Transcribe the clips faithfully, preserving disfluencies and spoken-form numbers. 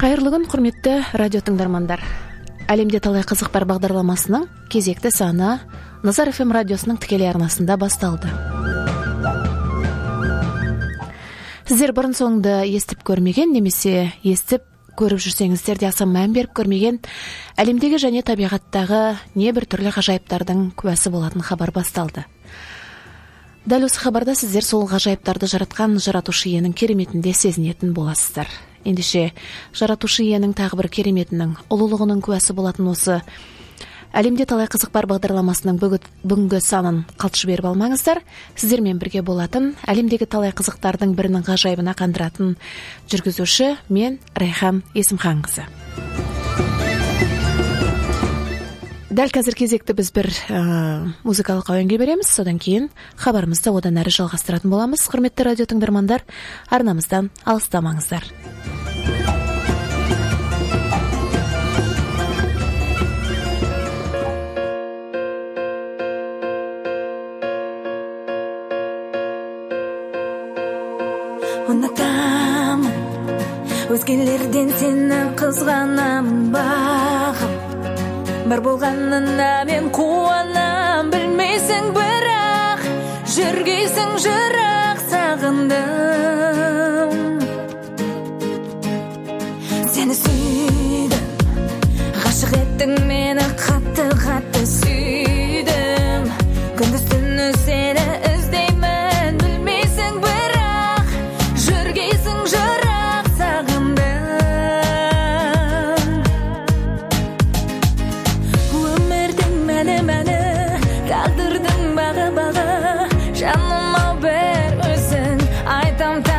Кайырлы күн, құрметті радио тыңдармандар. Әлемде талай қызық бар бағдарламасының кезекті саны Назар эф эм радиосының тікелей арнасында басталды. Сіздер бұрын соңды естіп көрмеген немесе естіп көріп жүрсеңіздер де аса мән беріп көрмеген әлемдегі және табиғаттағы небір түрлі ғажайыптардың куәсі болатын хабар басталды. Дәл осы хабарда сіздер сол ғажайыптарды жаратқан жаратушы иенің кереметінде сезінетін боласыздар. Ендеше жаратушы иенің тағы бір кереметінің ұлылығының куәсі болатын осы әлемде талай қызық бар бағдарламасының бүгінгі санын қалт жіберіп алмаңыздар. Сіздермен бірге болатын әлемдегі талай қызықтардың бірінің ғажайыбына қандыратын жүргізуші мен Райхан Есімханқызы. Дәл қазір кезекті біз бір ә, музыкалық әуенге береміз, содан кейін хабарымызды одан әрі жалғастыратын боламыз. Құрметті радио тыңдармандар, арнамыздан алыстамаңыздар. Ұнатамын, өзгелерден сені қызғанамын бағым. Бар болғанына мен қуанам, білмейсің бірақ, жүргейсің жырақ сағындым. Сені сүйдім, ғашық еттің мені қатты-қатты сүйдім. Күндіз түні сені іздеймін, білмейсің бірақ, жүргейсің жырақ сағындым. Тағдырдың бағы-бағы, жаныма бер өзің, айтам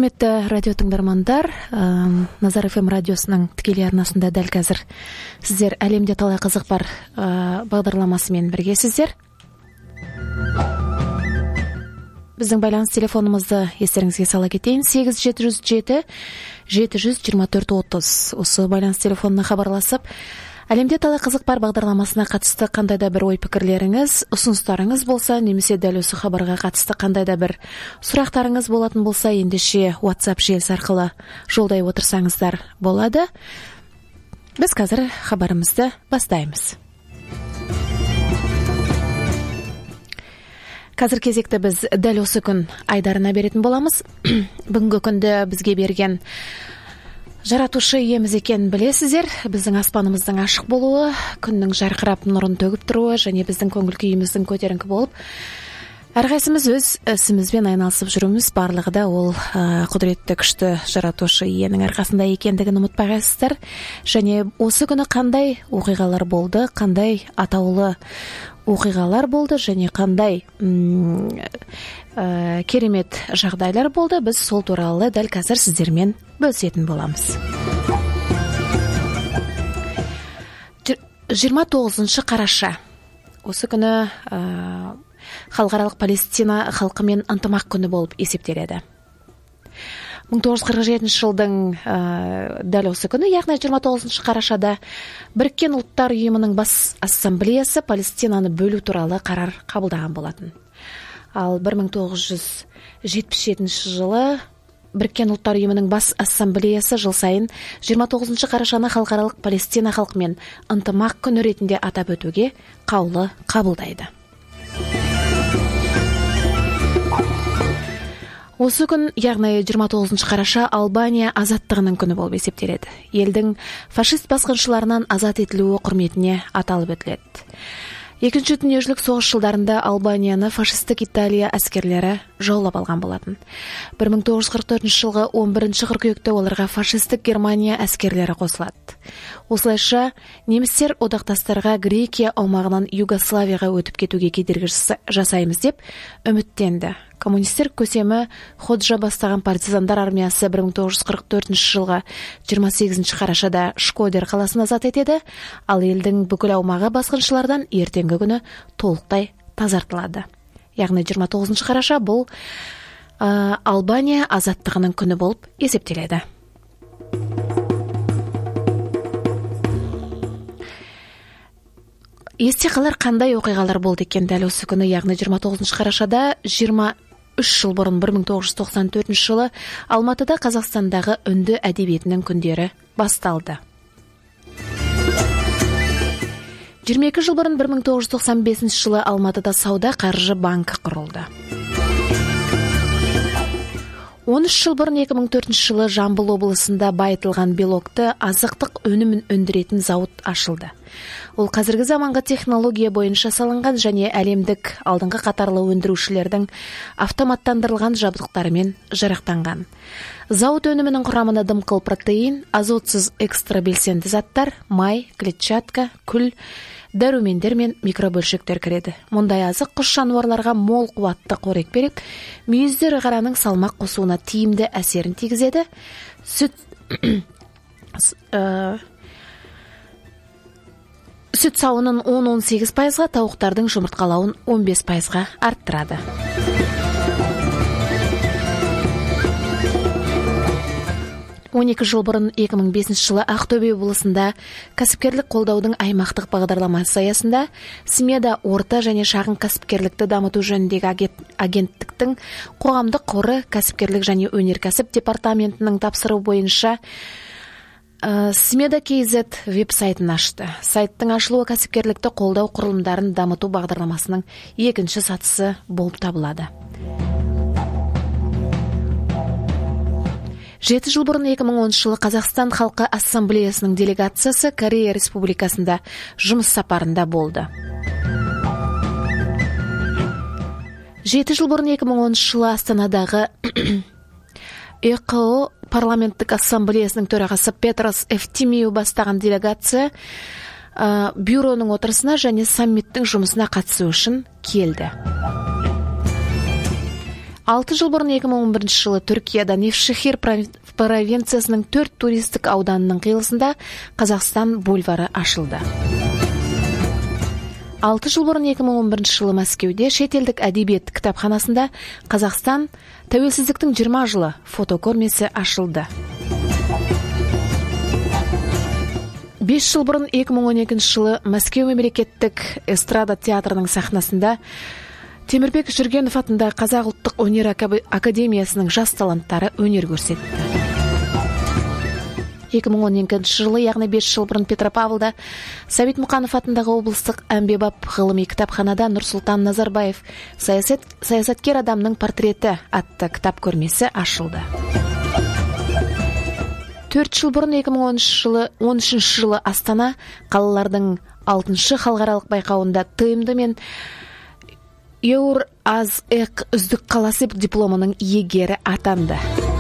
Құрметті радио тыңдармандар, Назар эф эм радиосының тікелей арнасында дәл қазір сіздер әлемде талай қызық бар бағдарламасымен біргесіздер. Біздің байланыс телефонымызды естеріңізге сала кетейін: сегіз жеті жүз жеті жеті жүз жиырма төрт отыз. Осы байланыс телефонына хабарласып, әлемде талай қызық бар бағдарламасына қатысты қандай да бір ой пікірлеріңіз, ұсыныстарыңыз болса, немесе дәл осы хабарға қатысты қандай да бір сұрақтарыңыз болатын болса, ендеше WhatsApp желісі арқылы жолдай отырсаңыздар болады. Біз қазір хабарымызды бастаймыз. Қазір кезекті біз дәл осы күн айдарына беретін боламыз. Бүгінгі күнді бізге берген жаратушы иеміз екенін білесіздер. Біздің аспанымыздың ашық болуы, күннің жарқырап нұрын төгіп тұруы және біздің көңіл күйіміздің көтеріңкі болып, әрқайсымыз өз ісімізбен айналысып жүруіміз, барлығы да ол ә, құдіретті күшті жаратушы иенің арқасында екендігін ұмытпағайсыздар. Және осы күні қандай оқиғалар болды, қандай атаулы оқиғалар болды және қандай м, ә, керемет жағдайлар болды, біз сол туралы дәл қазір сіздермен бөлісетін боламыз. жиырма тоғызыншы қараша. Осы күні ә, халықаралық Палестина халқымен ынтымақ күні болып есептеледі. мың тоғыз жүз қырық жетінші жылдың ә, дәл осы күні, яғни жиырма тоғызыншы қарашада Біріккен ұлттар ұйымының бас ассамблеясы Палестинаны бөлу туралы қарар қабылдаған болатын. Ал бір мың тоғыз жүз жетпіс жетінші жылы Біріккен ұлттар ұйымының бас ассамблеясы жыл сайын жиырма тоғызыншы қарашаны халықаралық Палестина халқымен ынтымақ күні ретінде атап өтуге қаулы қабылдайды. Осы күн, яғни жиырма тоғызыншы қараша, Албания азаттығының күні болып есептеледі. Елдің фашист басқыншыларынан азат етілуі құрметіне аталып өтіледі. Екінші дүниежүзілік соғыс жылдарында Албанияны фашистік Италия әскерлері жаулап алған болатын. бір мың тоғыз жүз қырық төртінші жылғы он бірінші қыркүйекте оларға фашистік Германия әскерлері қосылады. Осылайша немістер одақтастарға Грекия аумағынан Югославияға өтіп кетуге кедергі жасаймыз деп үміттенді. Коммунистер көсемі Ходжа бастаған партизандар армиясы бір мың тоғыз жүз қырық төртінші жылғы жиырма сегізінші қарашада Шкодер қаласын азат етеді, ал елдің бүкіл аумағы басқыншылардан ертеңгі күні толықтай тазартылады. Яғни жиырма тоғызыншы қараша бұл ә, Албания азаттығының күні болып есептеледі. Есте қалар қандай оқиғалар болды екен дәл осы күні, яғни жиырма тоғызыншы қарашада жиырма үш жыл бұрын бір мың тоғыз жүз тоқсан төртінші жылы Алматыда Қазақстандағы үнді әдебиетінің күндері басталды. жиырма екі жыл бұрын бір мың тоғыз жүз тоқсан бесінші жылы Алматыда Сауда қаржы банкі құрылды. он үш жыл бұрын екі мың төртінші жылы Жамбыл облысында байытылған белокты азықтық өнімін өндіретін зауыт ашылды. Ол қазіргі заманғы технология бойынша салынған және әлемдік алдыңғы қатарлы өндірушілердің автоматтандырылған жабдықтарымен жарақтанған. Зауыт өнімінің құрамына дымқыл протеин, азотсыз экстра белсенді заттар, май, клетчатка, күл, дәрумендер мен микробөлшектер кіреді. Мұндай азық құс жануарларға мол қуатты қорек беріп, мүйізді ірі-қараның салмақ қосуына тиімді әсерін тигізеді. Сүт ә, сүт сауынын он он сегіз пайызға, тауықтардың жұмыртқалауын он бес пайызға арттырады. он екі жыл бұрын екі мың бесінші жылы Ақтөбе облысында кәсіпкерлік қолдаудың аймақтық бағдарламасы аясында Смеда орта және шағын кәсіпкерлікті дамыту жөніндегі агенттіктің қоғамдық қоры кәсіпкерлік және өнеркәсіп департаментінің тапсыру бойынша ә, Смеда кей зет веб-сайтын ашты. Сайттың ашылуы кәсіпкерлікті қолдау құрылымдарын дамыту бағдарламасының екінші сатысы болып табылады. Жеті жыл бұрын екі мың оныншы жылы Қазақстан халқы ассамблеясының делегациясы Корея Республикасында жұмыс сапарында болды. Жеті жыл бұрын екі мың оныншы жылы Астанадағы е қа о парламенттік ассамблеясының төрағасы Петрос Эфтимиу бастаған делегация ә, бюроның отырысына және саммиттің жұмысына қатысу үшін келді. алты жыл бұрын екі мың он бірінші жылы Түркияда Невшехир провинциясының төрт туристік ауданының қиылысында Қазақстан бульвары ашылды. алты жыл бұрын екі мың он бірінші жылы Мәскеуде шетелдік әдебиет кітапханасында Қазақстан тәуелсіздіктің жиырма жылы фотокөрмесі ашылды. бес жыл бұрын екі мың он екінші жылы Мәскеу мемлекеттік эстрада театрының сахнасында Темірбек Жүргенов атындағы Қазақ ұлттық өнер академиясының жас таланттары өнер көрсетті. екі мың он екінші жылы, яғни бес жыл бұрын Петропавлда Сәбит Мұқанов атындағы облыстық әмбебап ғылыми кітапханада Нұрсұлтан Назарбаев саясат, саясаткер адамның портреті атты кітап көрмесі ашылды. төрт жыл бұрын екі мың он үшінші жылы Астана қалалардың алтыншы халықаралық байқауында тмд мен Еуразэк үздік қаласы дипломының иегері атанды.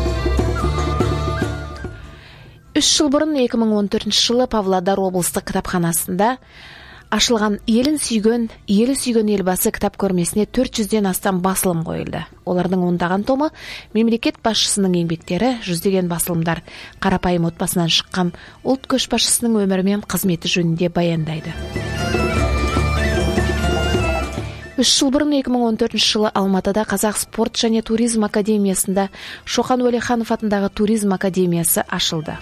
үш жыл бұрын екі мың он төртінші жылы Павлодар облыстық кітапханасында ашылған елін сүйген, елі сүйген елбасы кітап көрмесіне төрт жүзден астам басылым қойылды. Олардың ондаған томы мемлекет басшысының еңбектері, жүздеген басылымдар қарапайым отбасынан шыққан ұлт көшбасшысының өмірі мен қызметі жөнінде баяндайды. үш жыл бұрын екі мың он төртінші жылы Алматыда Қазақ спорт және туризм академиясында Шоқан Уәлиханов атындағы туризм академиясы ашылды.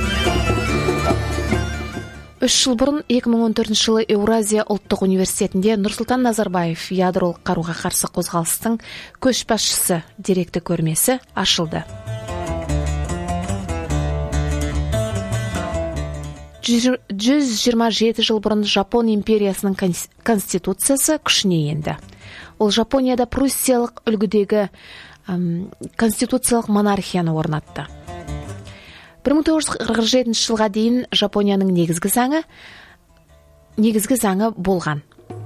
үш жыл бұрын екі мың он төртінші жылы Еуразия ұлттық университетінде Нұрсұлтан Назарбаев ядролық қаруға қарсы қозғалыстың көшбасшысы деректі көрмесі ашылды. жүз жиырма жеті жыл бұрын Жапон империясының конституциясы күшіне енді. Ол Жапонияда пруссиялық үлгідегі әм, конституциялық монархияны орнатты. бір мың тоғыз жүз қырық жетінші жылға дейін Жапонияның негізгі заңы негізгі заңы болған.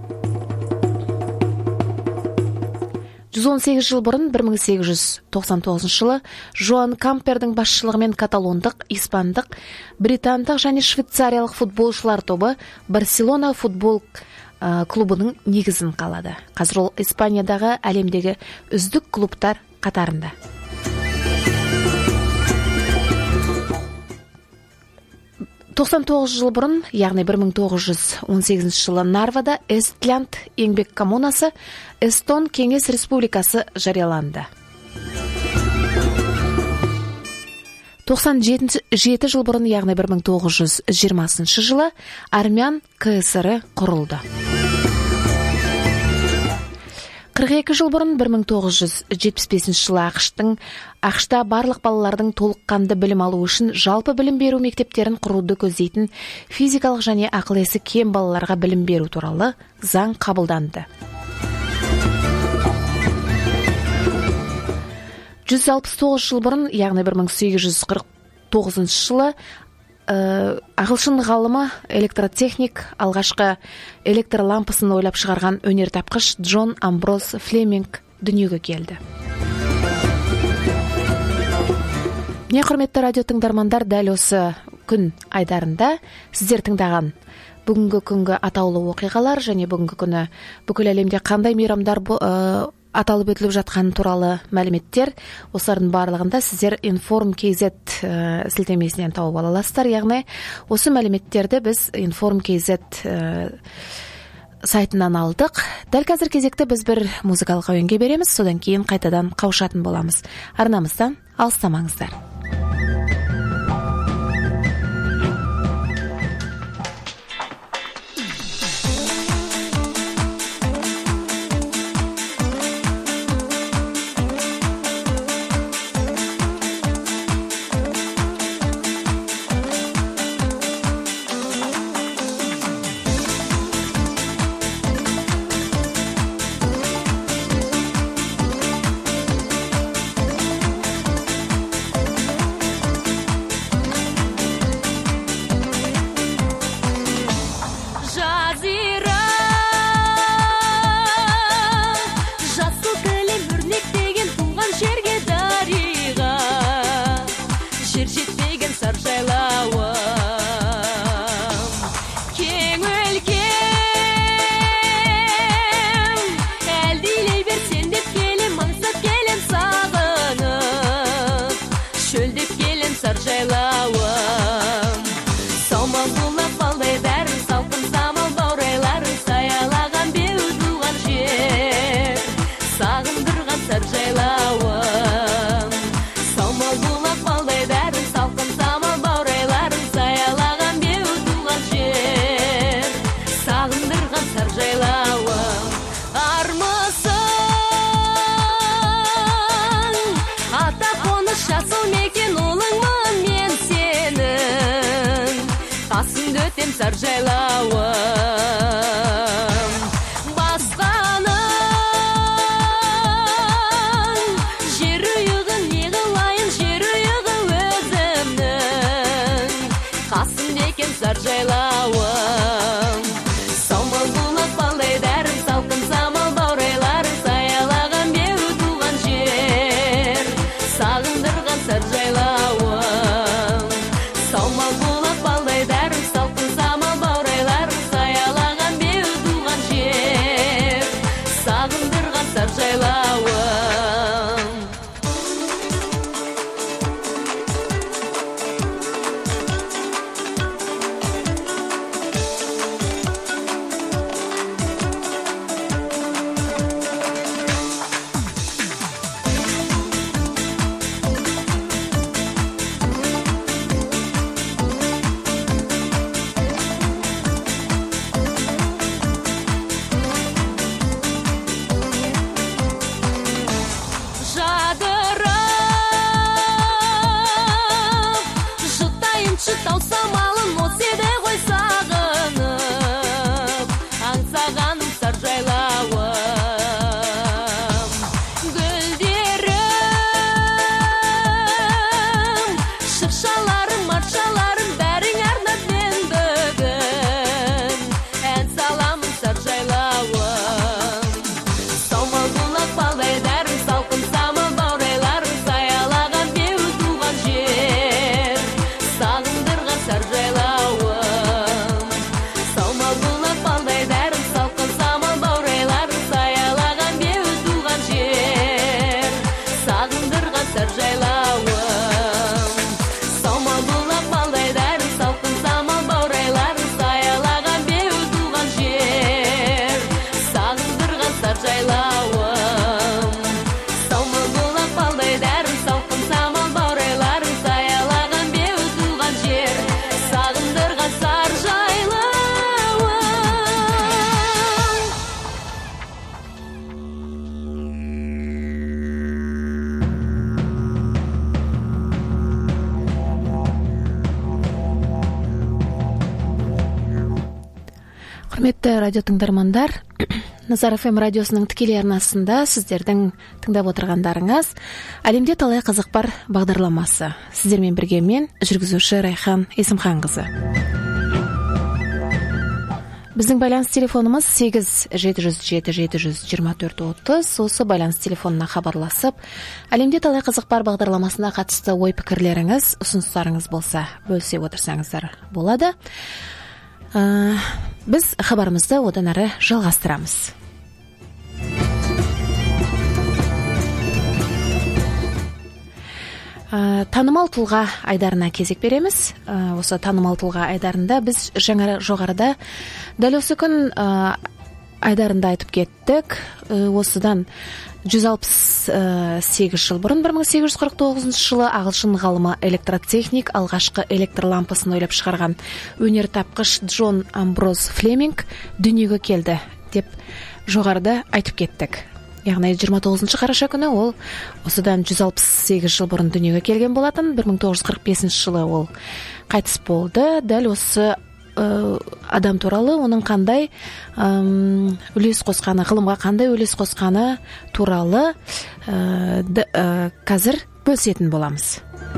жүз он сегіз жыл бұрын бір мың сегіз жүз тоқсан тоғызыншы жылы Жоан Кампердің басшылығымен каталондық, испандық, британдық және швейцариялық футболшылар тобы Барселона футбол ә, клубының негізін қалады. Қазір ол Испаниядағы әлемдегі үздік клубтар қатарында. тоқсан тоғыз жыл бұрын, яғни бір мың тоғыз жүз он сегізінші жылы Нарвада Эстлянд еңбек коммунасы Эстон Кеңес Республикасы жарияланды. тоқсан жеті жыл бұрын, яғни бір мың тоғыз жүз жиырмасыншы жылы Армян КСР құрылды. қырық екі жыл бұрын, бір мың тоғыз жүз жетпіс бесінші жылы ақштың ақшта барлық балалардың толыққанды білім алу үшін жалпы білім беру мектептерін құруды көздейтін физикалық және ақыл есі кем балаларға білім беру туралы заң қабылданды. жүз алпыс тоғыз жыл бұрын, яғни бір мың сегіз жүз қырық тоғызыншы жылы ә, ағылшын ғалымы электротехник алғашқы электр лампысын ойлап шығарған өнертапқыш Джон Амброс Флеминг дүниеге келді. Не құрметті радио тыңдармандар, дәл осы күн айдарында сіздер тыңдаған бүгінгі күнгі атаулы оқиғалар және бүгінгі күні бүкіл әлемде қандай мейрамдар ә, аталып өтіліп жатқан туралы мәліметтер, осылардың барлығында сіздер Inform кз ә, сілтемесінен тауып ала аласыздар. Яғни осы мәліметтерді біз Inform кз ә, сайтынан алдық. Дәл қазір кезекті біз бір музыкалық әуенге береміз, содан кейін қайтадан қауышатын боламыз. Арнамыздан алыстамаңыздар. сыр жайлауым самал булақ балдай дәрім салқын самал баурайларың саялаған беу туған жер сағындырған сыр жайлауым армысың ата қоныс жасыл мекен ұлыңмын мен сенің қасыңды өтем сыр жайлауым басқаның жер ұйығын не қылайын жер ұйығы өзімнің қасымда екен сыр жайлауым самал булақ балдай дәрім салқын самал баурайларың саялаған беу туған жер сағындырған сыр жайлауым самал булақ балдай дәрім салқын самал баурайларың саялаған беу туған жер сағындырған сыр жайлауым жадырап жұтайыншы тау самалын осы еді ғой сағынып аңсағаным сыр жайлауым гүлдерім шыршаларым маршаларым бәрің арнап мен бүгін ән саламын сыр жайлауым самал булақ балдай дәрім салқын самал баурайларың саялаған беу туған жер сағындырған сыр жайлауым самал булақ балдай дәрім салқын самал баурайларың саялаған беу туған жер сағындырған сыр жайлауым самал булақ балдай дәрім салқын самал баурайларың саялаған беу туған жер сағындырған сыр жайлауым самал булақ балдай дәрім салқын самал баурайларың саялаған беу туған жер сағындырған сыр жайлауым құрметті радио тыңдармандар, Назар эф эм радиосының тікелей арнасында сіздердің тыңдап отырғандарыңыз әлемде талай қызық бар бағдарламасы. Сіздермен бірге мен, жүргізуші Райхан Есімханқызы. Біздің байланыс телефонымыз сегіз жеті жүз жеті жеті жүз жиырма төрт отыз. Осы байланыс телефонына хабарласып, әлемде талай қызық бар бағдарламасына қатысты ой пікірлеріңіз, ұсыныстарыңыз болса, бөлісе отырсаңыздар болады. Ә, біз хабарымызды одан әрі жалғастырамыз. Ә, танымал тұлға айдарына кезек береміз. Ә, осы танымал тұлға айдарында біз жаңа жоғарыда дәл осы күн ә, айдарында айтып кеттік. Ә, осыдан жүз алпыс сегіз жыл бұрын бір мың сегіз жүз қырық тоғызыншы жылы ағылшын ғалымы электротехник алғашқы электр лампасын ойлап шығарған өнертапқыш Джон Амброз Флеминг дүниеге келді деп жоғарыда айтып кеттік. Яғни жиырма тоғызыншы қараша күні ол осыдан жүз алпыс сегіз жыл бұрын дүниеге келген болатын. бір мың тоғыз жүз қырық бесінші жылы ол қайтыс болды. Дәл осы адам туралы, оның қандай үлес қосқаны, ғылымға қандай үлес қосқаны туралы қазір бөлісетін боламыз.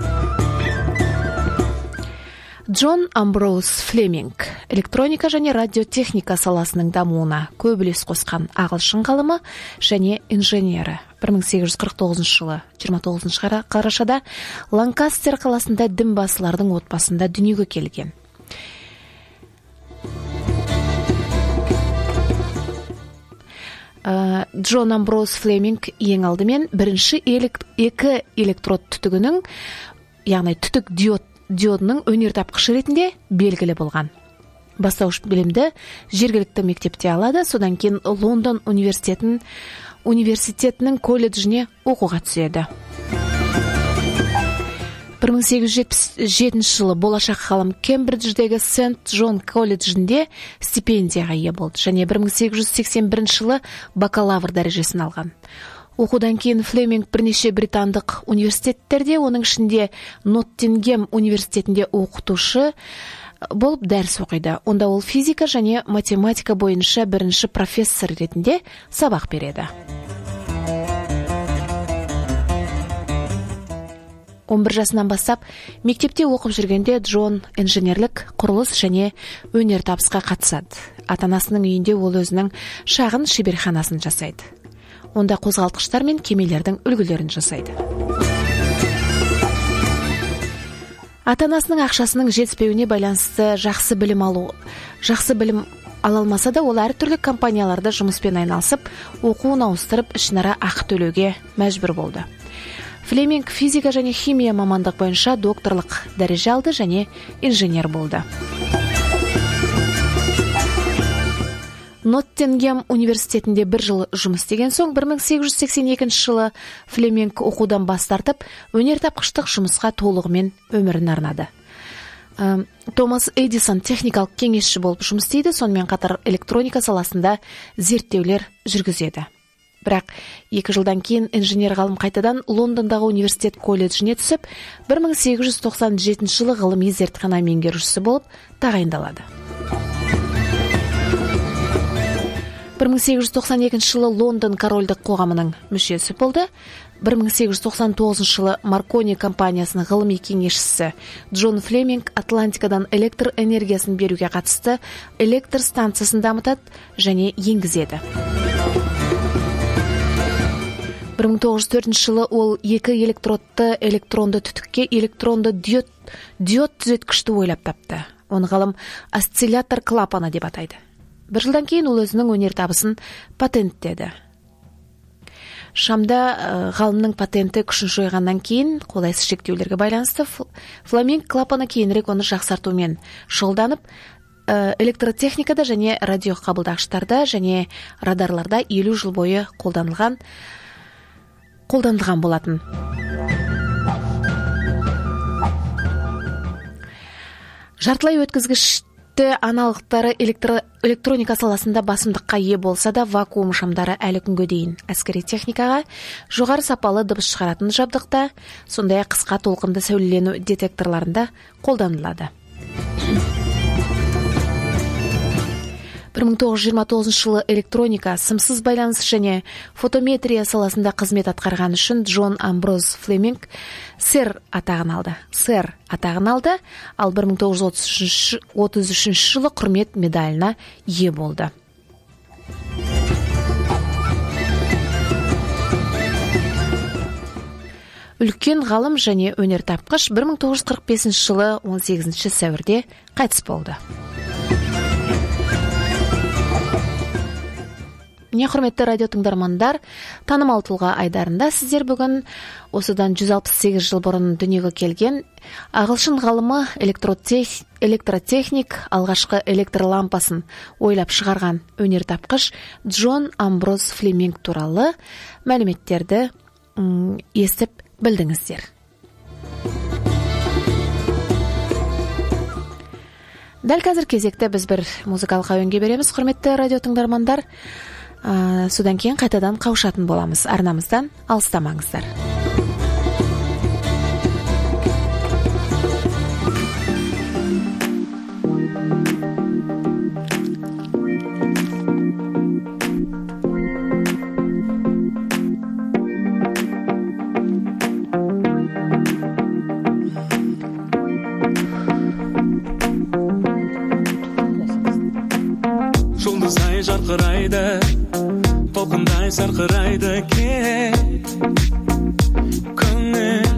Джон Амброуз Флеминг электроника және радиотехника саласының дамуына көп үлес қосқан ағылшын ғалымы және инженері. бір мың сегіз жүз қырық тоғызыншы жылы жиырма тоғызыншы қарашада Ланкастер қаласында дінбасылардың отбасында дүниеге келген. Джон Амброуз Флеминг ең алдымен бірінші екі электрод түтігінің, яғни түтік диод диодының өнертапқышы ретінде белгілі болған. Бастауыш білімді жергілікті мектепте алады, содан кейін Лондон университетін университетінің колледжіне оқуға түседі. бір мың сегіз жүз жетпіс жетінші жылы болашақ ғалым Кембридждегі Сент Джон колледжінде стипендияға ие болды және бір мың сегіз жүз сексен бірінші жылы бакалавр дәрежесін алған. Оқудан кейін Флеминг бірнеше британдық университеттерде, оның ішінде Ноттингем университетінде оқытушы болып дәріс оқиды. Онда ол физика және математика бойынша бірінші профессор ретінде сабақ береді. он бір жасынан бастап мектепте оқып жүргенде Джон инженерлік, құрылыс және өнертабысқа қатысады. Ата-анасының үйінде ол өзінің шағын шеберханасын жасайды. Онда қозғалтқыштар мен кемелердің үлгілерін жасайды. Ата-анасының ақшасының жетіспеуіне байланысты жақсы білім алу, жақсы білім ала алмаса да, ол әртүрлі компанияларда жұмыспен айналысып, оқуын ауыстырып, ішінара ақы төлеуге мәжбүр болды. Флеминг физика және химия мамандық бойынша докторлық дәреже алды және инженер болды. Ноттингем университетінде бір жыл жұмыс істеген соң, бір мың сегіз жүз сексен екінші жылы Флеминг оқудан бас тартып, өнертапқыштық жұмысқа толығымен өмірін арнады. Томас Эдисон техникалық кеңесші болып жұмыс істейді, сонымен қатар электроника саласында зерттеулер жүргізеді. Бірақ екі жылдан кейін инженер ғалым қайтадан Лондондағы университет колледжіне түсіп, бір мың сегіз жүз тоқсан жетінші жылы ғылыми зертхана меңгерушісі болып тағайындалады. бір мың сегіз жүз тоқсан екінші жылы Лондон корольдік қоғамының мүшесі болды. бір мың сегіз жүз тоқсан тоғызыншы жылы Маркони компаниясының ғылыми кеңесшісі Джон Флеминг Атлантикадан электр энергиясын беруге қатысты электр станциясын дамытады және енгізеді. бір мың тоғыз жүз төртінші жылы ол екі электродты электронды түтікке электронды диод, диод түзеткішті ойлап тапты. Оны ғалым осциллятор клапаны деп атайды. Бір жылдан кейін ол өзінің өнертабысын патенттеді. Шамда ғалымның патенті күшін жойғаннан кейін, қолайсыз шектеулерге байланысты, Флеминг клапаны кейінірек оны жақсартумен шұғылданып, электротехникада және радиоқабылдағыштарда және радарларда елу жыл бойы қолданылған қолданылған болатын. Жартылай өткізгішті аналықтары электро, электроника саласында басымдыққа ие болса да, вакуум шамдары әлі күнге дейін әскери техникаға, жоғары сапалы дыбыс шығаратын жабдықта, сондай-ақ қысқа толқынды сәулелену детекторларында қолданылады. бір мың тоғыз жүз жиырма тоғызыншы жылы электроника, сымсыз байланыс және фотометрия саласында қызмет атқарған үшін Джон Амброз Флеминг сэр атағын алды. Сэр атағын алды, ал бір мың тоғыз жүз отыз үшінші жылы құрмет медалына ие болды. Үлкен ғалым және өнертапқыш бір мың тоғыз жүз қырық бесінші жылы он сегізінші сәуірде қайтыс болды. Не құрметті радио тыңдармандар, танымал тұлға айдарында сіздер бүгін осыдан жүз алпыс сегіз жыл бұрын дүниеге келген ағылшын ғалымы электротехник алғашқы электр лампасын ойлап шығарған өнертапқыш Джон Амброз Флеминг туралы мәліметтерді м, естіп білдіңіздер. Дәл қазір кезекті біз бір музыкалық әуенге береміз. Құрметті радио тыңдармандар, Ә, содан кейін қайтадан қауышатын боламыз. Арнамыздан алыстамаңыздар. Жұлдыздай жарқырайды, толқындай сарқырайды кет көңіл,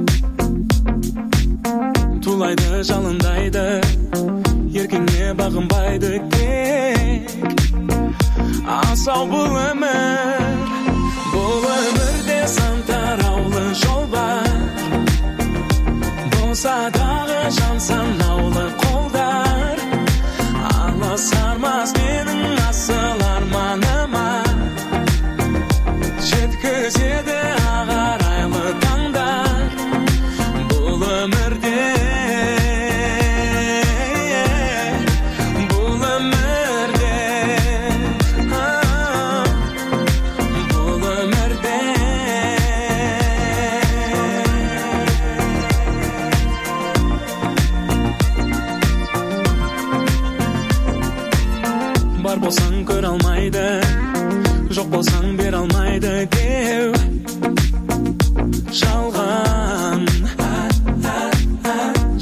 тулайды жалындайды, еркіңе бағынбайды тек асау бұл өмір. Бұл өмірде сан тараулы жол бар, болса дағы жан санаулы қолдар, алысармас менің асыл арманыма.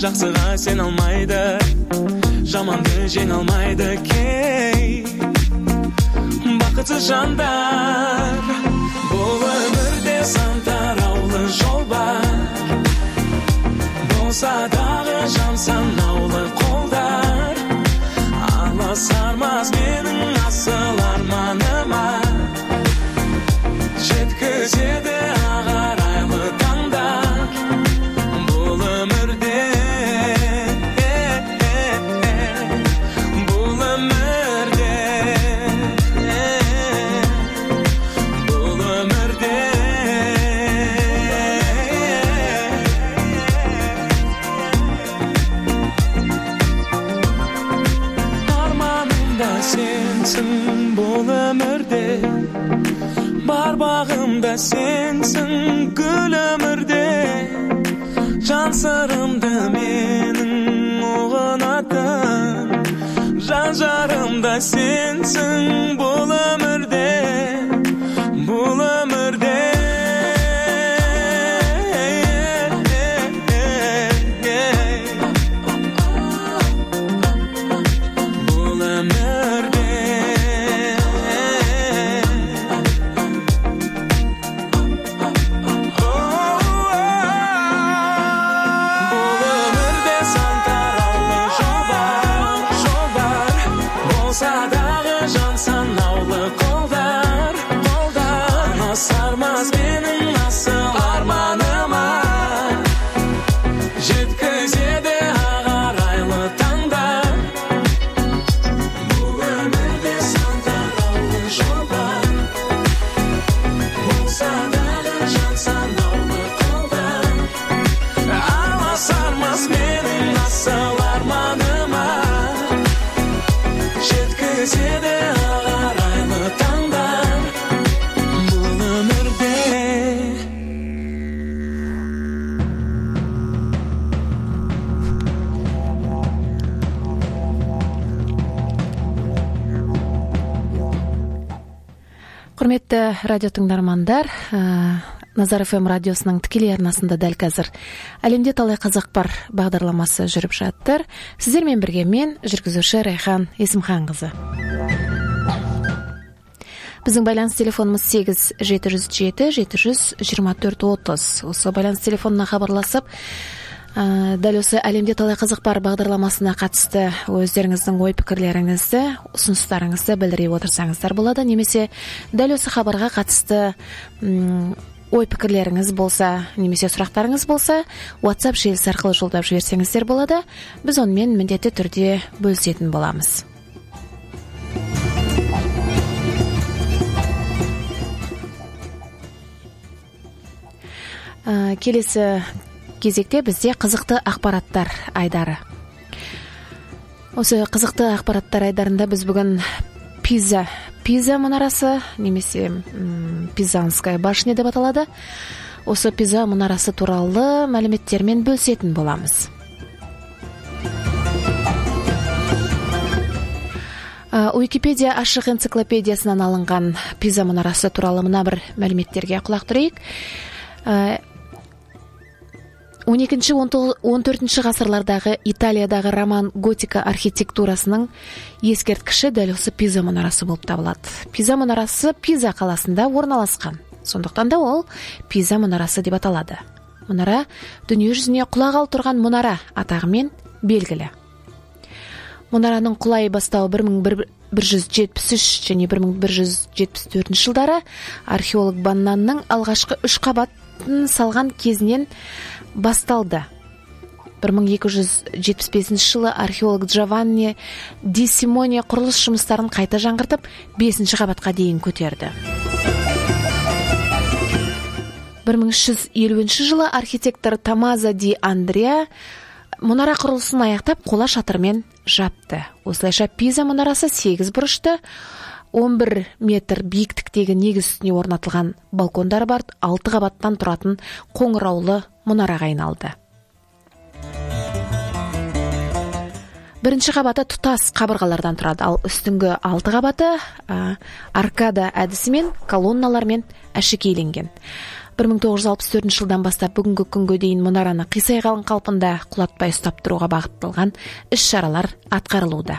жақсыға сен алмайды, жаманды жеңе алмайды кей бақытсыз жандар. Бұл өмірде сан тараулы жол бар, болса дағы жан санаулы қолдар. Аласармас менің асыл арманыма, жеткізеді ағарайлы таңдар. Бұл өмірде, бұл өмірде, бұл өмірде арманымда сенсің, бұл өмірде бар бағымда сенсің, гүл өмірде жан сырымды менің ұғынатын, жан жарымда сенсің, бұл өмірде, бұл өмірде бұл өмірде садағы жан санаулы қолдар, қолдар. Аласармас менің асыл арманыма, жеткізеді ағарайлы таңдар. Бұл өмірде сан тараулы жол бар, болса дағы жан санаулы қолдар. Аласармас менің асыл арманыма, жеткізеді ағарайлы таңдар. Бұл өмірде Құрметті радио тыңдармандар, Назар эф эм радиосының тікелей арнасында дәл қазір әлемде талай қазақ бар бағдарламасы жүріп жатыр. Сіздермен бірге мен, жүргізуші Райхан Есімханқызы. Біздің байланыс телефонымыз сегіз жеті жүз жеті жеті жүз жиырма төрт отыз. Осы байланыс телефонына хабарласып, дәл осы әлемде талай қазақ бар бағдарламасына қатысты өздеріңіздің ой пікірлеріңізді, ұсыныстарыңызды білдіре отырсаңыздар болады. Немесе дәл осы хабарға қатысты ой пікірлеріңіз болса, немесе сұрақтарыңыз болса, WhatsApp желісі арқылы жолдап жіберсеңіздер болады. Біз онымен міндетті түрде бөлісетін боламыз. Келесі кезекте бізде қызықты ақпараттар айдары. Осы қызықты ақпараттар айдарында біз бүгін Пиза, Пиза мұнарасы, немесе Пизанская башня деп аталады. Осы Пиза мұнарасы туралы мәліметтермен бөлісетін боламыз. Уикипедия ашық энциклопедиясынан алынған Пиза мұнарасы туралы мына бір мәліметтерге құлақ түрейік. он екінші он төртінші ғасырлардағы Италиядағы роман готика архитектурасының ескерткіші дәл осы Пиза мұнарасы болып табылады. Пиза мұнарасы Пиза қаласында орналасқан. Сондықтан да ол Пиза мұнарасы деп аталады. Мұнара дүние жүзіне құлағалы тұрған мұнара атағымен белгілі. Мұнараның құлай бастауы бір мың бір жүз жетпіс үш және бір мың бір жүз жетпіс төртінші жылдары археолог Баннанның алғашқы үш қабатын салған кезінен басталды. бір мың екі жүз жетпіс бесінші жылы археолог Джованни Ди Симоне құрылыс жұмыстарын қайта жаңғыртып, бесінші қабатқа дейін көтерді. бір мың үш жүз елуінші жылы архитектор Томмазо ди Андреа мұнара құрылысын аяқтап, қола шатырмен жапты. Осылайша Пиза мұнарасы сегіз бұрышты, он бір метр биіктіктегі негіз үстіне орнатылған балкондары бар алты қабаттан тұратын қоңыраулы мұнараға айналды. Бірінші қабаты тұтас қабырғалардан тұрады, ал үстіңгі алты қабаты ә, аркада әдісімен, колонналармен әшекейленген. бір мың тоғыз жүз алпыс төртінші жылдан бастап бүгінгі күнге дейін мұнараны қисайған қалпында құлатпай ұстап тұруға бағытталған іс-шаралар атқарылуда.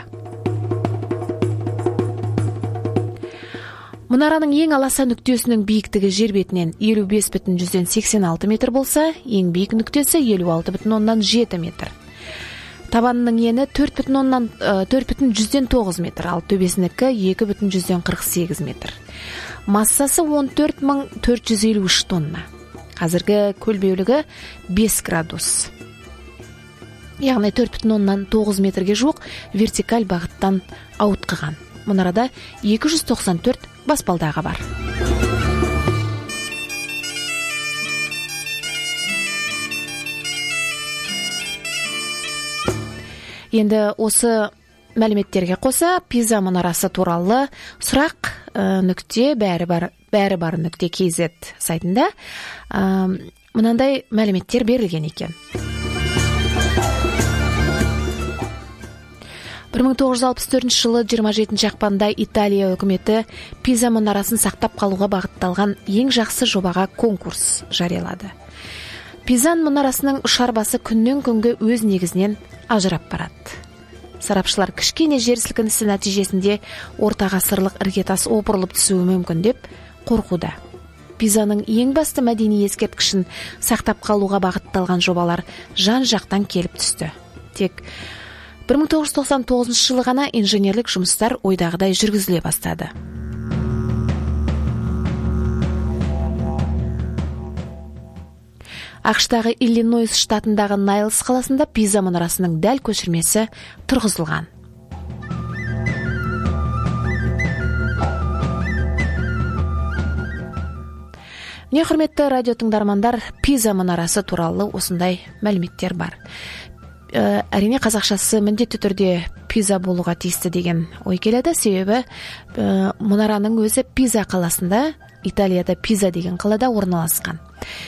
Мұнараның ең аласа нүктесінің биіктігі жер бетінен елу бес бүтін жүзден сексен алты метр болса, ең биік нүктесі елу алты бүтін оннан жеті метр. Табанының ені төрт бүтін жүзден тоғыз метр, ал төбесінікі екі бүтін жүзден қырық сегіз метр. Массасы он төрт мың төрт жүз елу үш тонна. Қазіргі көлбеулігі бес градус. Яғни төрт бүтін оннан тоғыз метрге жуық вертикаль бағыттан ауытқыған. Мұнарада екі жүз тоқсан төрт баспалдағы бар. Енді осы мәліметтерге қоса Пиза мұнарасы туралы сұрақ нүкте бәрі бар бәрі бар нүкте kz сайтында мынандай мәліметтер берілген екен. бір мың тоғыз жүз алпыс төртінші жылы жиырма жетінші ақпанда Италия үкіметі Пиза мұнарасын сақтап қалуға бағытталған ең жақсы жобаға конкурс жариялады. Пизан мұнарасының ұшар басы күннен күнге өз негізінен ажырап барады. Сарапшылар кішкене жер сілкінісі нәтижесінде орта ғасырлық іргетас опырылып түсуі мүмкін деп қорқуда. Пизаның ең басты мәдени ескерткішін сақтап қалуға бағытталған жобалар жан-жақтан келіп түсті. Тек бір мың тоғыз жүз тоқсан тоғызыншы жылы ғана инженерлік жұмыстар ойдағыдай жүргізіле бастады. ақш-тағы Иллинойс штатындағы Найлс қаласында Пиза мұнарасының дәл көшірмесі тұрғызылған. Не құрметті радио тыңдармандар, Пиза мұнарасы туралы осындай мәліметтер бар. Әрине қазақшасы міндетті түрде Пиза болуға тиісті деген ой келеді, себебі мұнараның өзі Пиза қаласында, Италияда Пиза деген қалада орналасқан.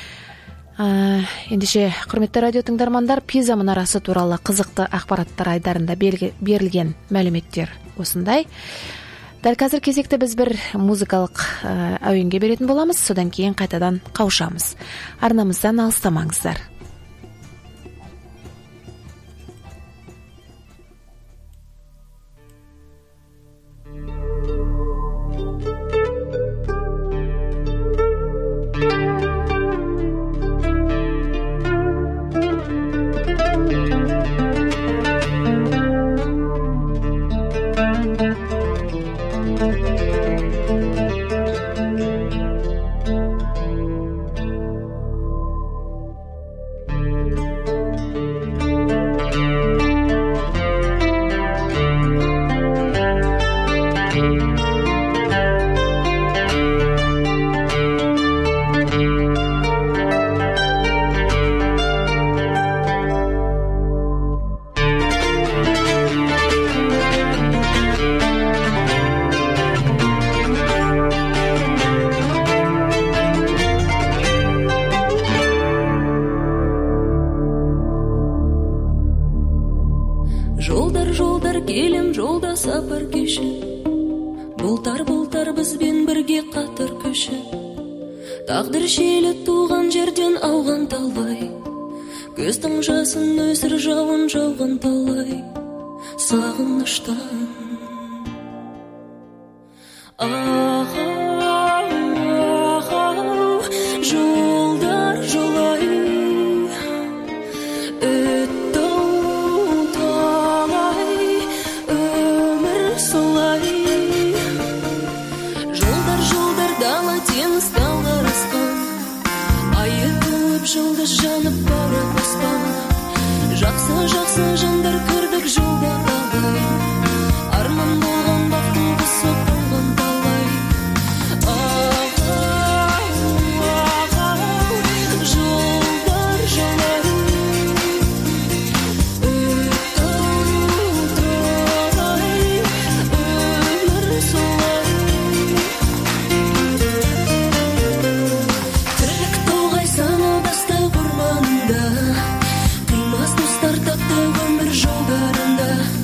Ендеше құрметті радио тыңдармандар, Пиза мұнарасы туралы қызықты ақпараттар айдарында берілген мәліметтер осындай. Дәл қазір кезекті біз бір музыкалық әуенге беретін боламыз, содан кейін қайтадан қауышамыз. Арнамыздан алыстамаңыздар. Жолдар, жолдар, келем жолда сапар кешіп, бұлтар, бұлтар бізбен бірге қатар көшіп, тағдыр желі туған жерден ауған талай, көздің жасын өсір жауын жауған талай, сағыныштан. Ағау, ағау, жолдар жолай, жұлдыз жанып баурап аспан, жақсы жақсы жандар көрдік жолда талай, арман болған бақтың құсы болған талай. Ағау, ағау, жолдар жолай, өту талай, өмір солай. Тірлік тоғай саны қимас достар татты өмір жолдарында,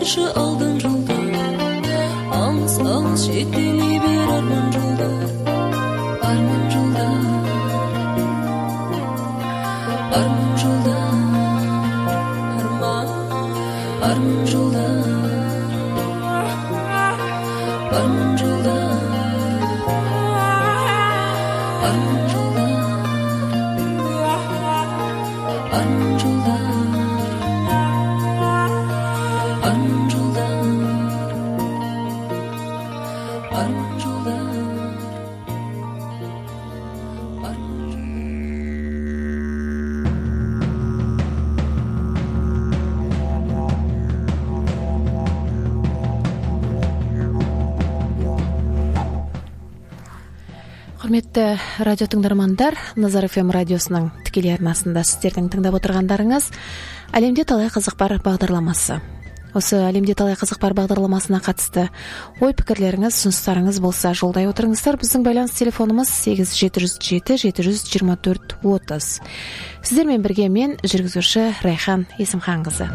баршы алдың жолда, алыс алыс жетелей бер арман жолда, арман жолда, арман жолда, арман, арман жолда, арман жолда, арман жолда, арман жолда, арман жолда, арман жолда, Құрметті радио тыңдармандар, Назар эф эм радиосының тікелей арнасында сіздердің тыңдап отырғандарыңыз Әлемде талай қызық бар бағдарламасы. Осы Әлемде талай қызық бар бағдарламасына қатысты ой пікірлеріңіз, ұсыныстарыңыз болса жолдай отырыңыздар. Біздің байланыс телефонымыз сегіз жеті жүз жеті жеті жүз жиырма төрт отыз. Сіздермен бірге мен, жүргізуші Райхан Есімханқызы.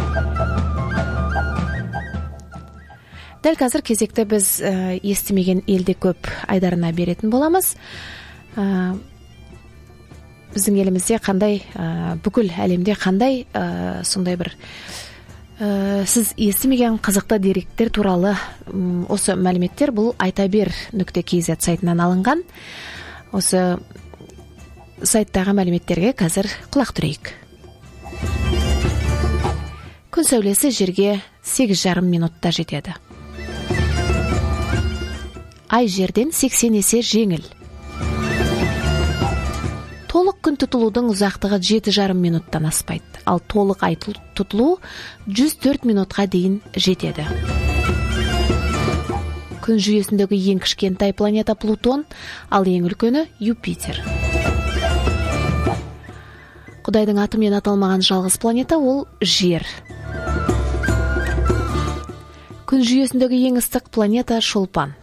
Дәл қазір кезекті біз ә, естімеген елде көп айдарына беретін боламыз. Ә, біздің елімізде қандай, ә, бүкіл әлемде қандай ә, сондай бір ә, сіз естімеген қызықты деректер туралы ұм, осы мәліметтер бұл айтабер нүкте кз сайтынан алынған. Осы сайттағы мәліметтерге қазір құлақ түрейік. Күн сәулесі жерге сегіз жарым минутта жетеді. Ай жерден сексен есе жеңіл. Толық күн тұтылудың ұзақтығы жеті жарым минуттан аспайды, ал толық ай тұтылу жүз төрт минутқа дейін жетеді. Күн жүйесіндегі ең кішкентай планета Плутон, ал ең үлкені Юпитер. Құдайдың атымен аталмаған жалғыз планета ол Жер. Күн жүйесіндегі ең ыстық планета Шолпан.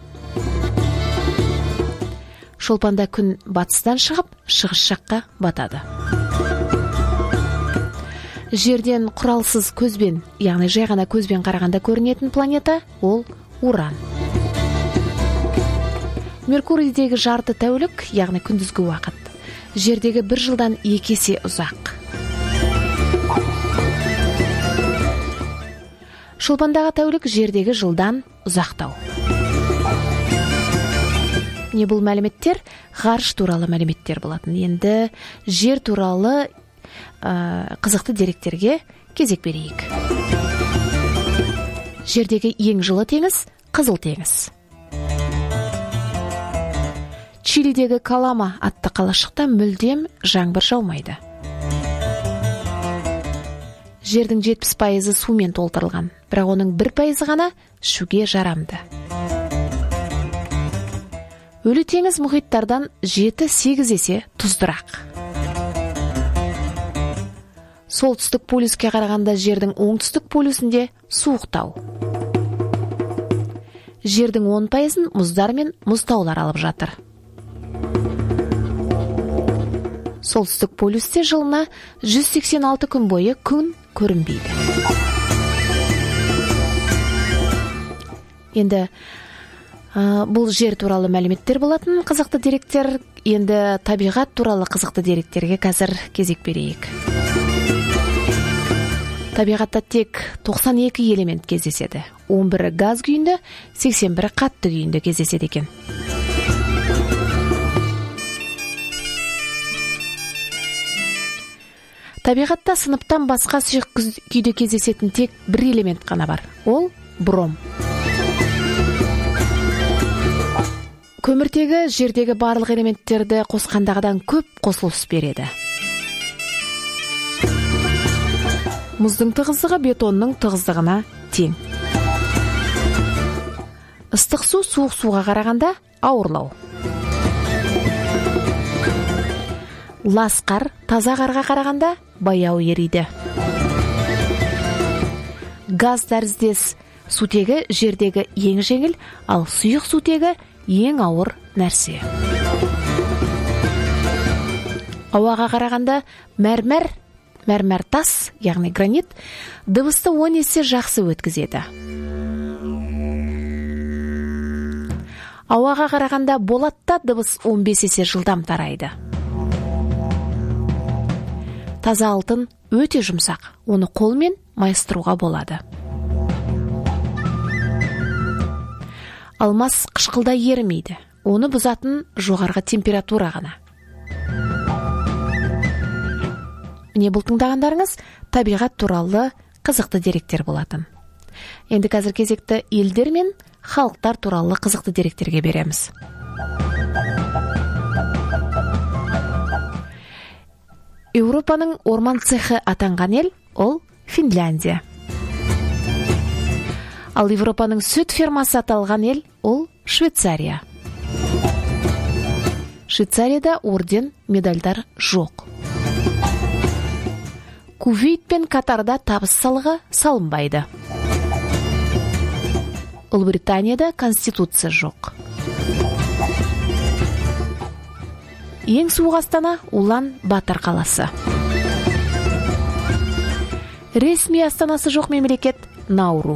Шолпанда күн батыстан шығып, шығыс жаққа батады. Жерден құралсыз көзбен, яғни жай ғана көзбен қарағанда көрінетін планета ол Уран. Меркурийдегі жарты тәулік, яғни күндізгі уақыт, жердегі бір жылдан екі есе ұзақ. Шолпандағы тәулік жердегі жылдан ұзақтау. Не бұл мәліметтер? Ғарыш туралы мәліметтер болатын. Енді жер туралы ә, қызықты деректерге кезек берейік. Жердегі ең жылы теңіз Қызыл теңіз. Чилидегі Калама атты қалашықта мүлдем жаңбыр жаумайды. Жердің жетпіс пайызы сумен толтырылған, бірақ оның бір пайызы ғана ішуге жарамды. Өлі теңіз мұхиттардан жеті сегіз есе тұздырақ. Солтүстік полюске қарағанда жердің оңтүстік полюсінде суықтау. Жердің он пайызын мұздар мен мұзтаулар алып жатыр. Солтүстік полюсте жылына жүз сексен алты күн бойы күн көрінбейді. Енді ә, бұл жер туралы мәліметтер болатын қызықты деректер. Енді табиғат туралы қызықты деректерге қазір кезек берейік. Табиғатта тек тоқсан екі элемент кездеседі. он бірі газ күйінде, сексен бірі қатты күйінде кездеседі екен. Табиғатта сыныптан басқа сұйық күйде кездесетін тек бір элемент қана бар. Ол бром. Көміртегі жердегі барлық элементтерді қосқандағыдан көп қосылыс береді. Мұздың тығыздығы бетонның тығыздығына тең. Ыстық су суық суға қарағанда ауырлау. Лас қар таза қарға қарағанда баяу ериді. Газ тәріздес сутегі жердегі ең жеңіл, ал сұйық сутегі ең ауыр нәрсе. Ауаға қарағанда мәрмәр мәрмәр тас, яғни гранит, дыбысты он есе жақсы өткізеді. Ауаға қарағанда болатта дыбыс он бес есе жылдам тарайды. Таза алтын өте жұмсақ, оны қолмен майыстыруға болады. Алмас қышқылда ерімейді, оны бұзатын жоғарғы температура ғана. Міне бұл тыңдағандарыңыз табиғат туралы қызықты деректер болатын. Енді қазір кезекті елдер мен халықтар туралы қызықты деректерге береміз. Еуропаның орман цехы атанған ел ол Финляндия. Ал Европаның сүт фермасы аталған ел ол Швейцария. Швейцарияда орден, медальдар жоқ. Кувейт пен Катарда табыс салығы салынбайды. Ұлыбританияда конституция жоқ. Ең суық астана Улан Батор қаласы. Ресми астанасы жоқ мемлекет Науру.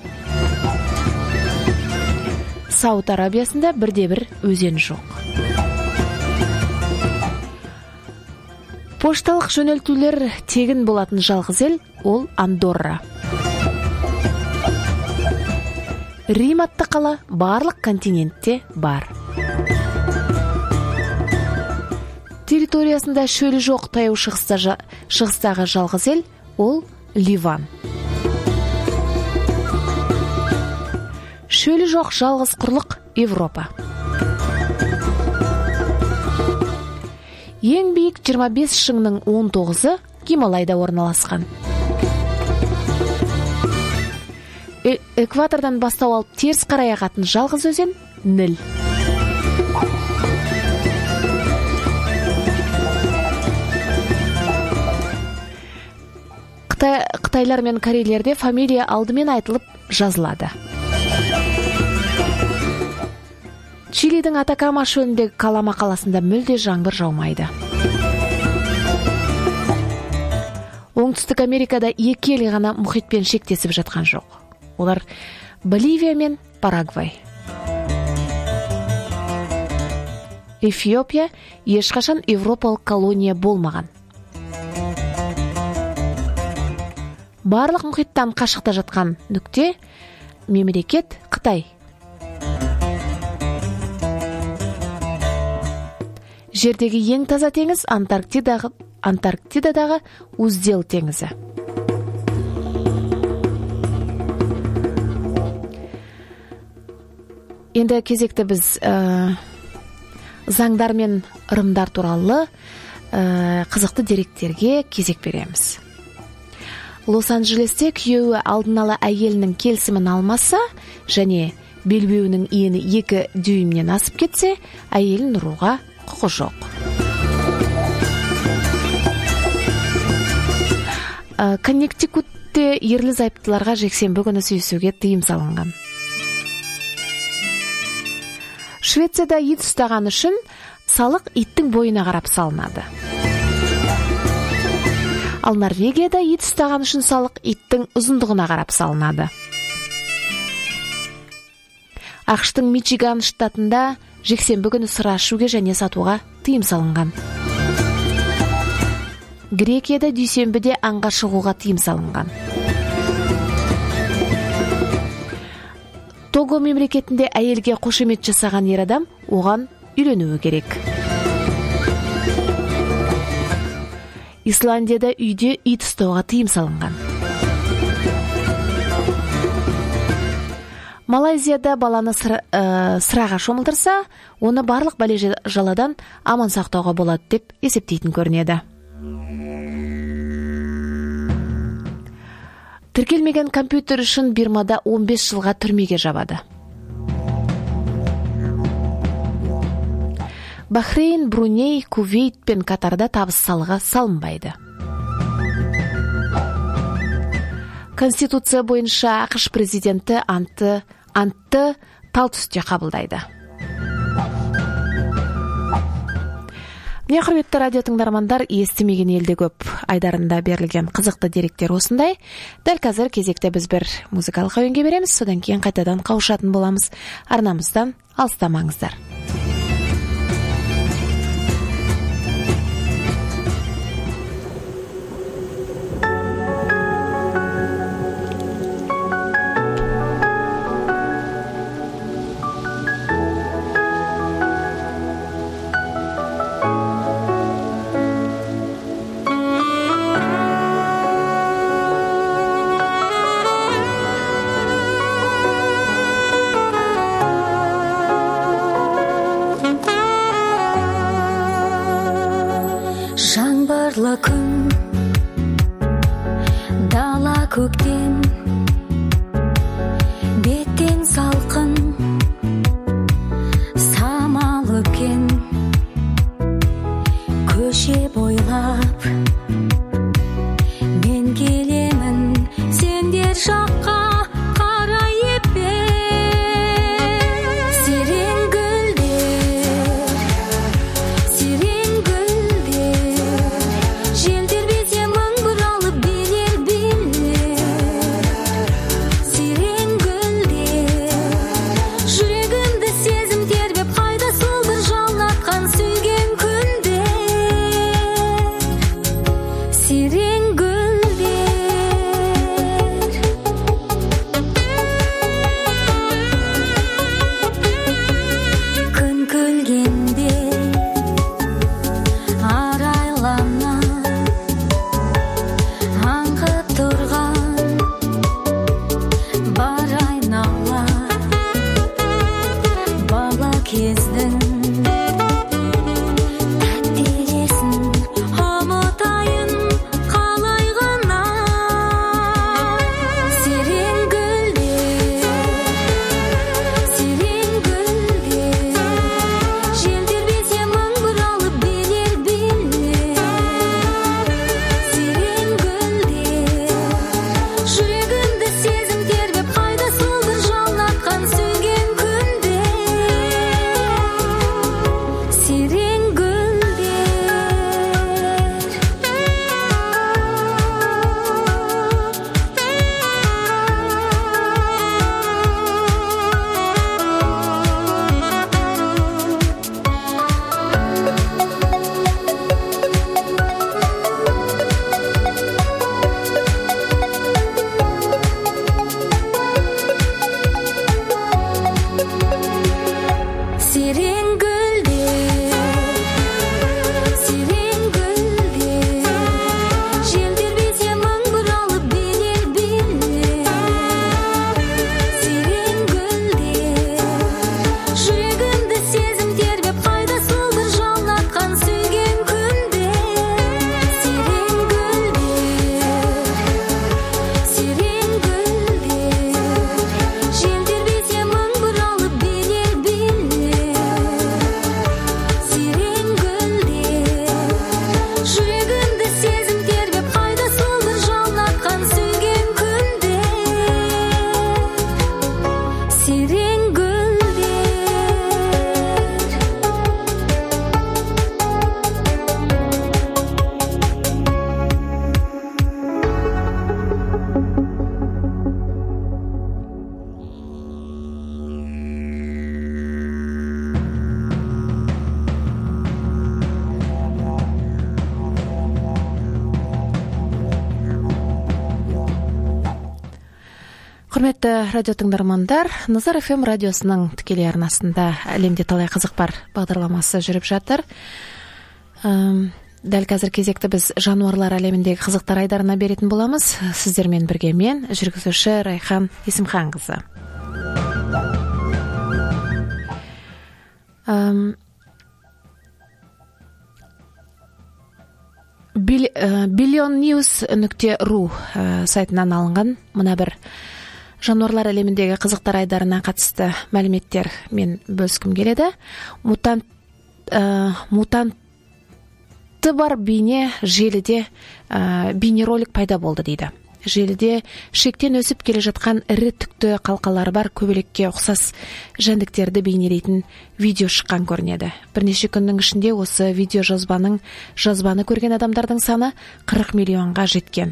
Сауд Арабиясында бірде-бір өзен жоқ. Пошталық жөнелтулер тегін болатын жалғыз ел ол Андорра. Рим атты қала барлық континентте бар. Территориясында шөлі жоқ таяу шығыстағы жалғыз ел ол Ливан. Шөлі жоқ жалғыз құрлық Европа. Ең биік жиырма бес шыңның он тоғызы Гималайда орналасқан. Э экватордан бастау алып теріс қарай ағатын жалғыз өзен Ніл. Қытай, Қытайлар мен корейлерде фамилия алдымен айтылып жазылады. Чилидің Атакама шөліндегі Калама қаласында мүлде жаңбыр жаумайды. Оңтүстік Америкада екі ел ғана мұхитпен шектесіп жатқан жоқ. Олар Боливия мен Парагвай. Эфиопия ешқашан Европалық колония болмаған. Барлық мұхиттан қашықта жатқан нүкте мемлекет Қытай. Жердегі ең таза теңіз Антарктидадағы, Антарктидадағы Уздел теңізі. Енді кезекті біз ә, заңдар мен ырымдар туралы ә, қызықты деректерге кезек береміз. Лос-Анджелесте күйеуі алдын ала әйелінің келісімін алмаса және белбеуінің ені екі дюймнен асып кетсе, әйелін ұруға құқы жоқ. Ә, Коннектикутте ерлі зайыптыларға жексенбі күні сүйісуге тыйым салынған. Швецияда ит ұстаған үшін салық иттің бойына қарап салынады. Ал Норвегияда ит ұстаған үшін салық иттің ұзындығына қарап салынады. ақштың Мичиган штатында жексенбі күні сыра ішуге және сатуға тыйым салынған. Грекияда дүйсенбіде аңға шығуға тыйым салынған. Того мемлекетінде әйелге қошемет жасаған ер адам оған үйленуі керек. Исландияда үйде ит ұстауға тыйым салынған. Малайзияда баланы сыра, ә, сыраға шомылдырса, оны барлық бәле жаладан аман сақтауға болады деп есептейтін көрінеді. Тіркелмеген компьютер үшін Бирмада он бес жылға түрмеге жабады. Бахрейн, Бруней, Кувейт пен Катарда табыс салығы салынбайды. Конституция бойынша ақш президенті антты, антты тал түсте қабылдайды. Міне құрметті радио тыңдармандар, естімеген елде көп айдарында берілген қызықты деректер осындай. Дәл қазір кезекте біз бір музыкалық әуенге береміз, содан кейін қайтадан қауышатын боламыз. Арнамыздан алыстамаңыздар. Жаңбырлы күн, дала көктем, беттен салқын, самал өпкен, көше бойлап, мен келемін сендер жаққа қарай еппен. Сирен гүлдер, сирен гүлдер, жел тербетсе мың бұралып билер-билер. Сирен гүлдер, жүрегімді сезім тербеп, қайда сол бір жалатқан сүйген күнде. Сирен гүлдер, күн күлгенде арайлана аңқып тұрған бар айнала бала кездің тәтті елесін ұмытайын қалай ғана. Сирен гүлдер, сирен гүлдер, жел тербетсе мың бұралып билер-билер. Сирен гүлдер, жүрегімді сезім тербеп, қайда сол бір жалатқан сүйген күнде. Сирен гүлдер. Сирен гүлдер, сирен гүлдер, жел тербетсе мың бұралып билер-билер. Сирен гүлдер, жүрегімді сезім тербеп, қайда сол бір жалатқан сүйген күнде. Сирен гүлдер, сирен гүлдер, жел тербетсе мың бұралып билер-билер. Сирен гүлдер, жүрегімді сезім тербеп, қайда сол бір жалатқан сүйген күнде. Сирен гүлдер. Құрметті радио тыңдармандар, Назар эф эм радиосының тікелей арнасында әлемде талай қызық бар бағдарламасы жүріп жатыр. Эм, Дәл қазір кезекті біз жануарлар әлеміндегі қызықтар айдарына беретін боламыз. Сіздермен бірге мен, жүргізуші Райхан Есімханқызы. Эм, Billion News нүкте ру сайтынан алынған мына бір жануарлар әлеміндегі қызықтар айдарына қатысты мәліметтер мен бөліскім келеді. Мутант мутанты бар бейне желіде бейнеролик пайда болды дейді. желіде шектен өсіп келе жатқан ірі түкті қалқалары бар көбелекке ұқсас жәндіктерді бейнелейтін видео шыққан көрінеді. Бірнеше күннің ішінде осы видео жазбаның жазбаны көрген адамдардың саны қырық миллионға жеткен.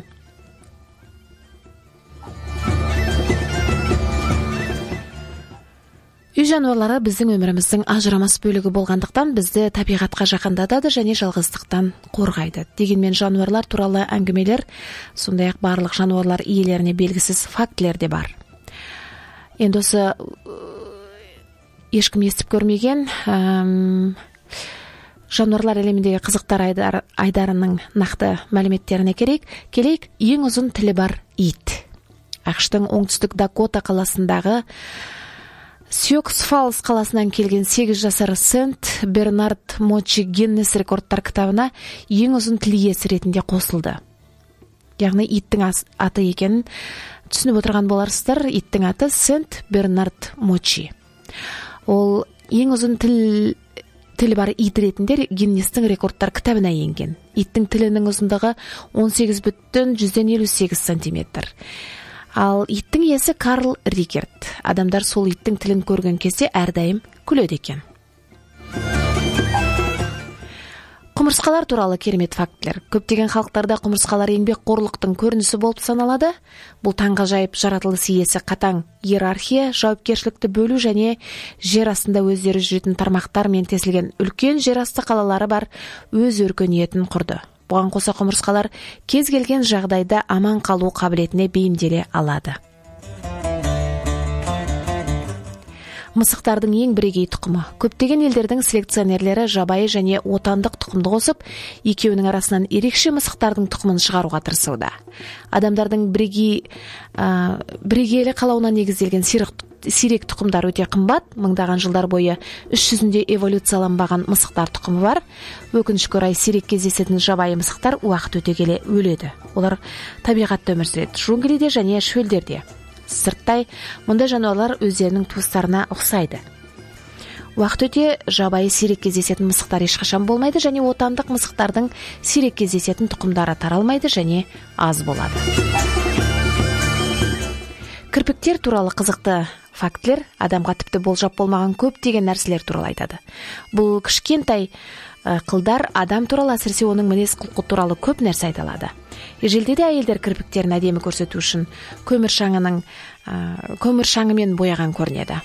Үй жануарлары біздің өміріміздің ажырамас бөлігі болғандықтан бізді табиғатқа жақындатады және жалғыздықтан қорғайды. Дегенмен жануарлар туралы әңгімелер, сондай-ақ барлық жануарлар иелеріне белгісіз фактілер де бар. Енді осы ешкім естіп көрмеген әм, жануарлар әлеміндегі қызықтар айдар, айдарының нақты мәліметтеріне керек. Келейік, ең ұзын тілі бар ит. ақш-тың оңтүстік Дакота қаласындағы Сьюкс Фаллс қаласынан келген сегіз жасар Сент Бернард Мочи Гиннес рекордтар кітабына ең ұзын тіл иесі ретінде қосылды. Яғни иттің аты екенін түсініп отырған боларсыздар. Иттің аты Сент Бернард Мочи. Ол ең ұзын тіл тілі бар ит ретінде Гиннестің рекордтар кітабына енген. Иттің тілінің ұзындығы он сегіз бүтін жүзден елу сегіз сантиметр. Ал иттің иесі Карл Рикерт. Адамдар сол иттің тілін көрген кезде әрдайым күледі екен. Құмырсқалар туралы керемет фактілер. Көптеген халықтарда құмырсқалар еңбекқорлықтың көрінісі болып саналады. Бұл таңғажайып жаратылыс иесі қатаң иерархия, жауапкершілікті бөлу және жер астында өздері жүретін тармақтармен тесілген үлкен жер асты қалалары бар өз өркениетін құрды. Бұған қоса құмырсқалар кез келген жағдайда аман қалу қабілетіне бейімделе алады. Мысықтардың ең бірегей тұқымы. Көптеген елдердің селекционерлері жабайы және отандық тұқымды қосып, екеуінің арасынан ерекше мысықтардың тұқымын шығаруға тырысуда. Адамдардың бірегей ә, бірегейлі қалауына негізделген сирек, сирек тұқымдар өте қымбат. Мыңдаған жылдар бойы іс жүзінде эволюцияланбаған мысықтар тұқымы бар. Өкінішке орай сирек кездесетін жабайы мысықтар уақыт өте келе өледі. Олар табиғатта өмір сүреді, джунглиде және шөлдерде. Сырттай, мұндай жануарлар өздерінің туыстарына ұқсайды. Уақыт өте жабайы сирек кездесетін мысықтар ешқашан болмайды және отандық мысықтардың сирек кездесетін тұқымдары таралмайды және аз болады. Кірпіктер туралы қызықты фактілер адамға тіпті болжап болмаған көптеген нәрселер туралы айтады. Бұл кішкентай қылдар адам туралы, әсіресе оның мінез құлқы туралы көп нәрсе айта алады. Ежелдеде әйелдер кірпіктерін әдемі көрсету үшін көмір шаңының көмір шаңымен бояған көрінеді.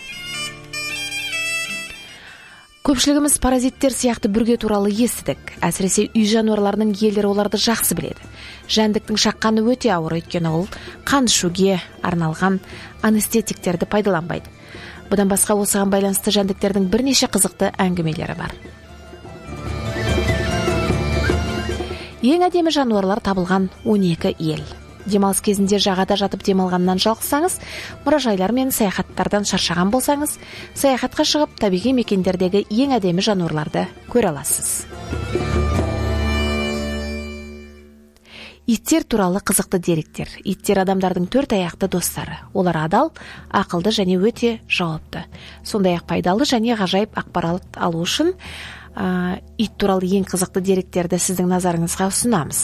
Көпшілігіміз паразиттер сияқты бүрге туралы естідік. Әсіресе үй жануарларының иелері оларды жақсы біледі. Жәндіктің шаққаны өте ауыр, өйткені ол қан ішуге арналған анестетиктерді пайдаланбайды. Бұдан басқа осыған байланысты жәндіктердің бірнеше қызықты әңгімелері бар. Ең әдемі жануарлар табылған он екі ел. Демалыс кезінде жағада жатып демалғаннан жалықсаңыз, мұражайлар мен саяхаттардан шаршаған болсаңыз, саяхатқа шығып табиғи мекендердегі ең әдемі жануарларды көре аласыз. Иттер туралы қызықты деректер. Иттер адамдардың төрт аяқты достары. Олар адал, ақылды және өте жауапты. Сондай-ақ пайдалы және ғажайып ақпарат алу үшін ә, ит туралы ең қызықты деректерді сіздің назарыңызға ұсынамыз.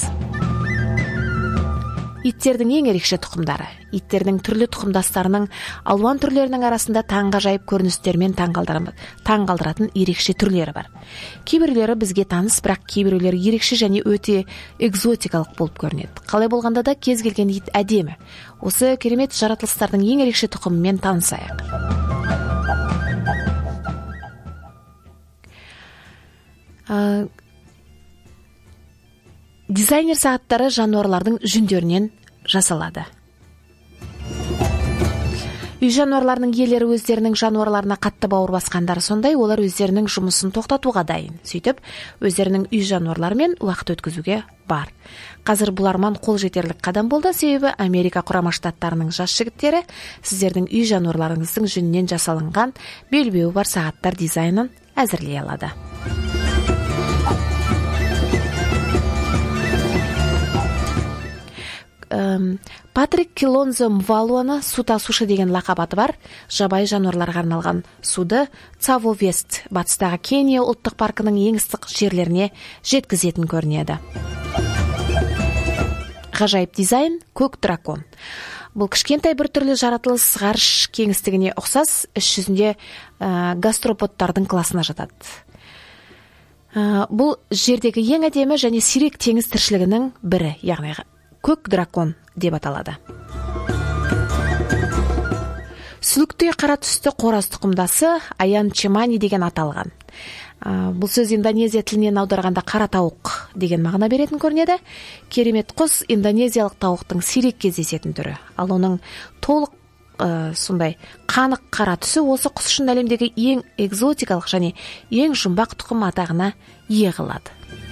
Иттердің ең ерекше тұқымдары. Иттердің түрлі тұқымдастарының алуан түрлерінің арасында таңғажайып көріністермен таңғалдыратын ерекше түрлері бар. Кейбіреулері бізге таныс, бірақ кейбіреулері ерекше және өте экзотикалық болып көрінеді. Қалай болғанда да кез келген ит әдемі. Осы керемет жаратылыстардың ең ерекше тұқымымен танысайық. Ә... Дизайнер сағаттары жануарлардың жүндерінен жасалады. Үй жануарларының иелері өздерінің жануарларына қатты бауыр басқандары сондай, олар өздерінің жұмысын тоқтатуға дайын. Сөйтіп, өздерінің үй жануарларымен уақыт өткізуге бар. Қазір бұл арман қол жетерлік қадам болды, себебі Америка Құрама Штаттарының жас жігіттері сіздердің үй жануарларыңыздың жүнінен жасалынған белбеуі бар сағаттар дизайнын әзірлей алады. Патрик Килонзо Мвалуаны су тасушы деген лақап аты бар. Жабайы жануарларға арналған суды Цаво Вест, батыстағы Кения ұлттық паркының ең ыстық жерлеріне жеткізетін көрінеді. ғажайып дизайн көк дракон. Бұл кішкентай бір түрлі жаратылыс ғарыш кеңістігіне ұқсас, іс жүзінде ә, гастроподтардың классына жатады. Ә, бұл жердегі ең әдемі және сирек теңіз тіршілігінің бірі, яғни көк дракон деп аталады. Сүліктей қара түсті қораз тұқымдасы аян чемани деген аталған. Ә, бұл сөз Индонезия тілінен аударғанда қара тауық деген мағына беретін көрінеді. Керемет құс индонезиялық тауықтың сирек кездесетін түрі. Ал оның толық ә, сондай қанық қара түсі осы құс үшін әлемдегі ең экзотикалық және ең жұмбақ тұқым атағына ие қылады.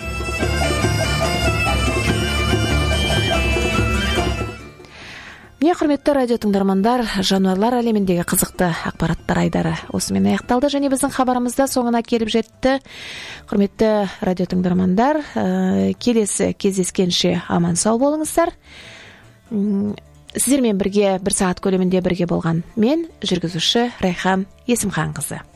Міне, құрметті радио тыңдармандар, жануарлар әлеміндегі қызықты ақпараттар айдары осымен аяқталды және біздің хабарымызда соңына келіп жетті. Құрметті радио тыңдармандар, ә, келесі кездескенше аман сау болыңыздар. Сіздермен бірге бір сағат көлемінде бірге болған мен, жүргізуші Райхан Есімханқызы.